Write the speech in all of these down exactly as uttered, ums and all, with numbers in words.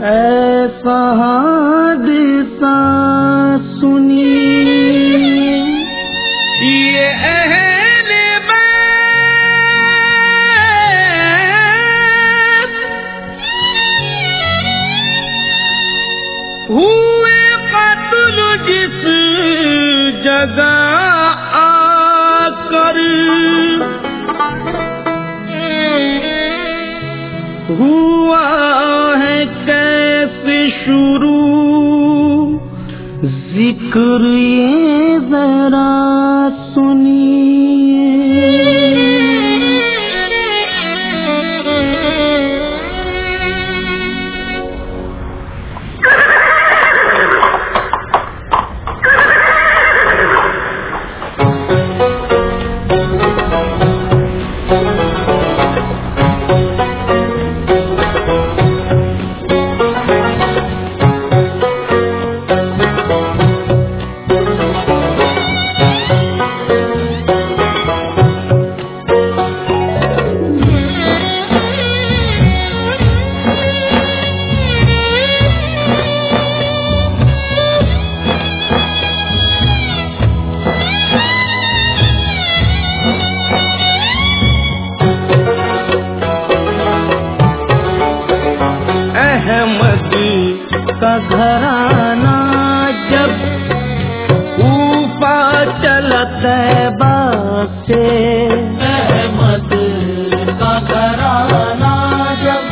ऐसा हादसा सुनी ये अहले बैत हुए कत्ल जिस जगह आकर हुआ है कैसे शुरू जिक्र ये जरा सुनिए। का घराना जब ऊपर चलता बासे, अहमद का घराना जब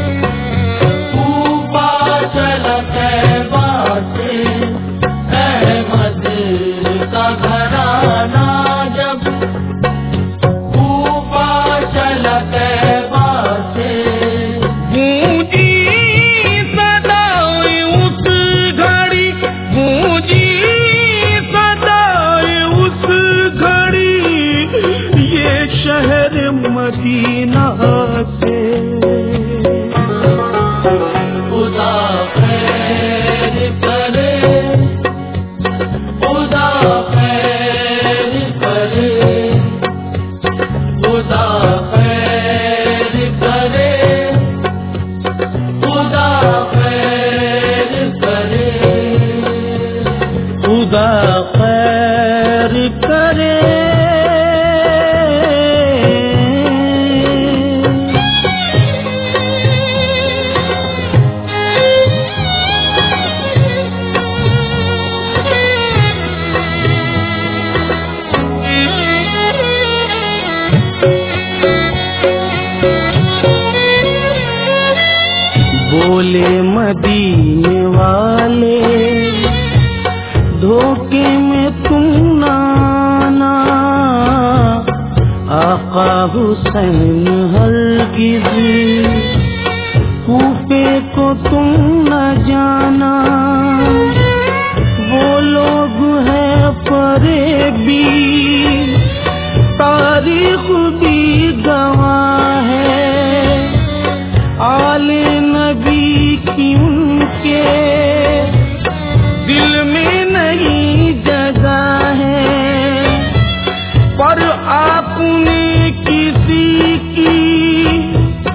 ऊपर चलता बासे, अहमद का घराना जब ऊपर चलता बासे, गूंजी मदीना से खुदा खैर करे, खुदा खैर करे, खुदा खैर करे, खुदा खैर करे, खुदा खैर करे। बोले मदीने वाले धोखे में तुम ना आना, आका हुसैन हरगिज़ कूफे को तुम न जाना। वो लोग है फरेबी, तारीख भी गवाह है, आले नबी की उनके दिल में नहीं जगह है, पर आपने किसी की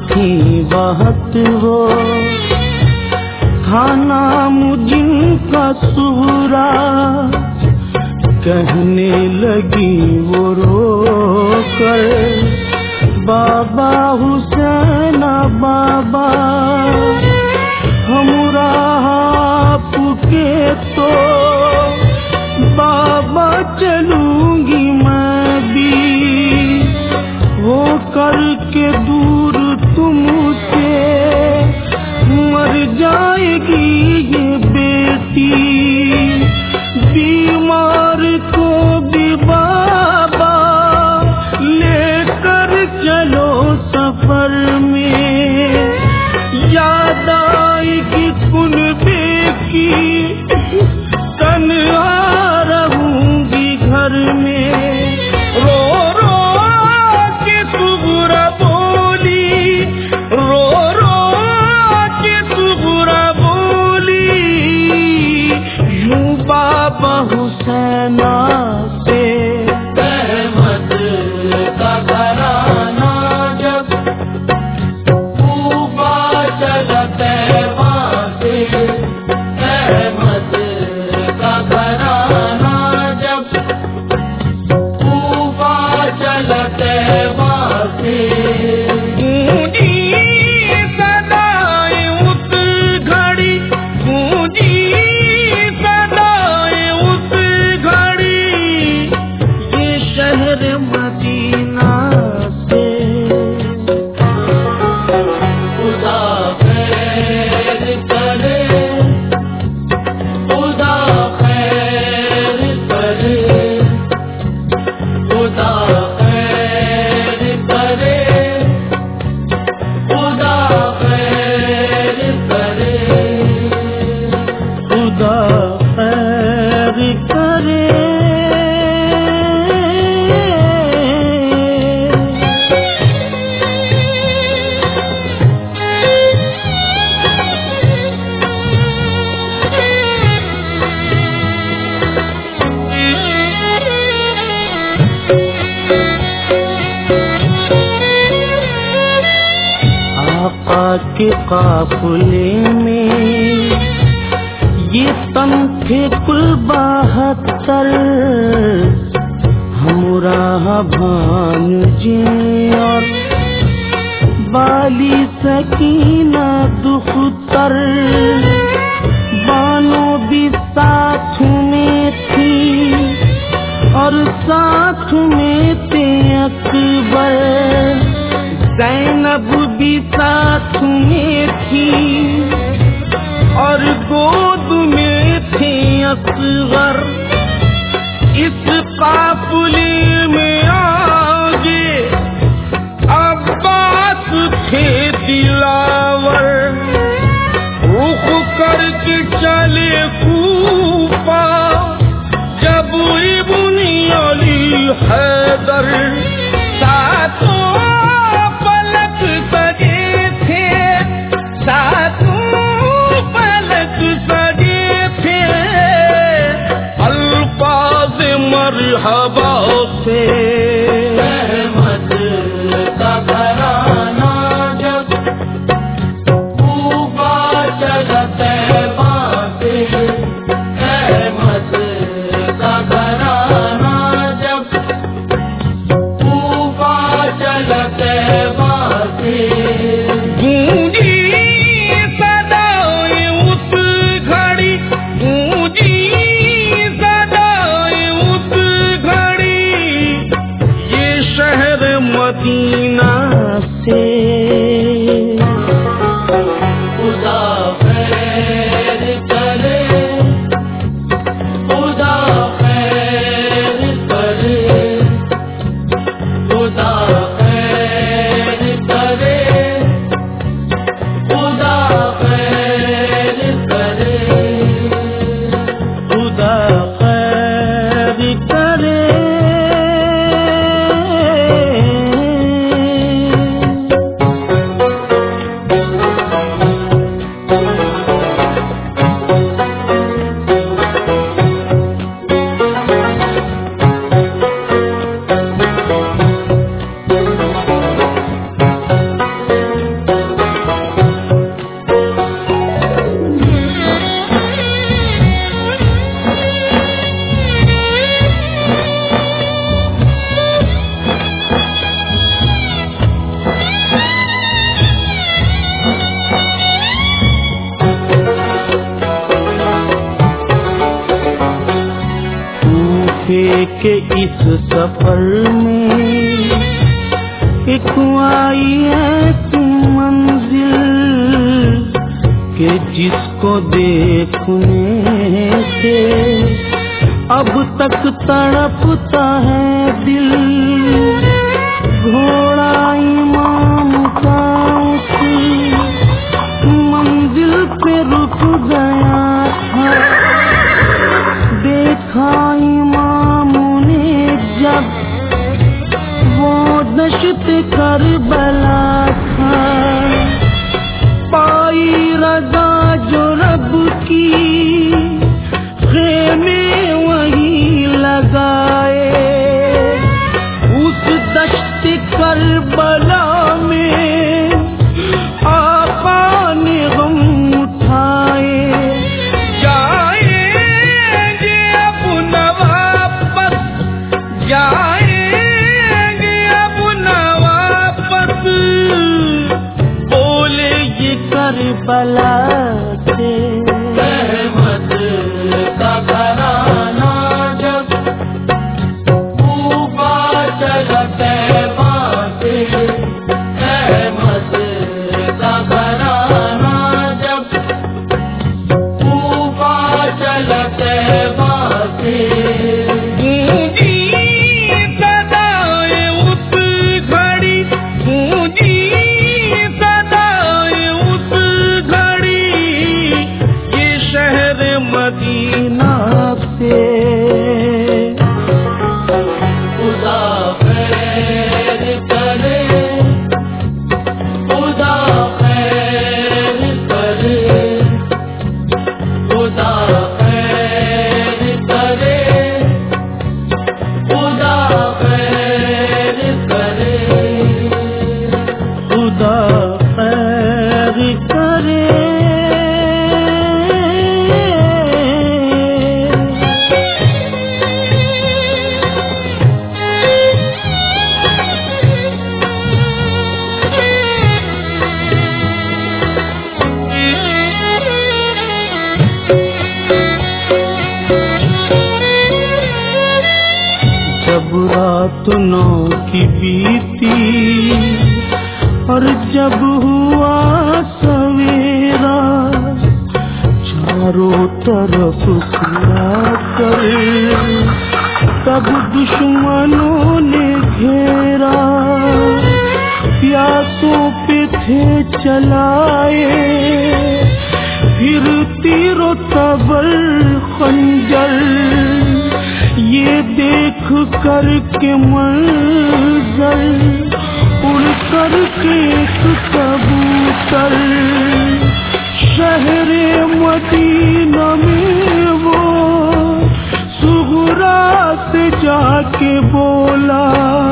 थी वक्त वो, था नाम जिनका सुहरा। कहने लगी वो रोकर, बाबा हुसैना बाबा, हमरा आपके तो बाबा चलूंगी मैं भी, हो करके दूर तुमसे मर जाएगी ये बेटी। बीमार को भी बाबा लेकर चलो सफर में, याद आएगी कुनबे की, तन्हा रहूंगी घर में। रो रो के सुगुरा बोली, रो रो के सुगुरा बोली, यूं बाबा हुसैना से। रहमत का घराना जब तूफा चलते वहाँ से, रहमत का घराना जब तूफा चलते वहाँ से। गूंजी सदाएं उस घड़ी, गूंजी सदाएं उस घड़ी, ये शहर मदीना से। खुदा खैर करे, खुदा खैर करे, खुदा खैर करे, खुदा खैर करे। खुदा खैर करे। आका के काफिले में ये तन थे कुल बहत्तर, हमरा भानुजी और बाली सकीना दुख्तर, बानो भी साथ में थी और साथ में थे अकबर, ज़ैनब भी साथ में थी और गोद में थे असगर। इस काफिले में आगे अब्बास थे दिलावर, रुख करके चले कूफा जब इब्न अली हैदर। सातों पलक सजे थे, सातों पलक सजे थे, अल्फाज़ मरहबा वफे के इस सफर में एक आई है तू मंजिल के जिसको देखने से अब तक तड़पता है दिल। घोड़ा इमाम का उस मंजिल पे रुक गया था, देखा इमाम ने जब वो दश्त करबला था। पाई रज़ा जो रब की खेमे वहीं लगाए, उस दश्त करबला में आका ने गम उठाए। जाएंगे अब न वापस, जाएंगे अब न वापस, बोले ये करबला से। रहमत का घराना जब तूफा चला तैबा से, रहमत का घराना जब तूफा चला तैबा से। गूंजी सदाएं उस घड़ी, गूंजी सदाएं उस घड़ी, ये शहर मदीना से। खुदा खैर करे, खुदा खैर करे, खुदा खैर करे, खुदा खैर करे। खुदा खैर करे। जब रात नौ की बीती और जब हुआ सवेरा, चारों तरफ कर तब दुश्मनों ने घेरा। प्यासों पे थे चलाए फिर तीरों तबर खंजर, ये देख कर के मंजर उड़ कर के एक कबूतर शहरे मदीना में वो सुगरा से जाके बोला।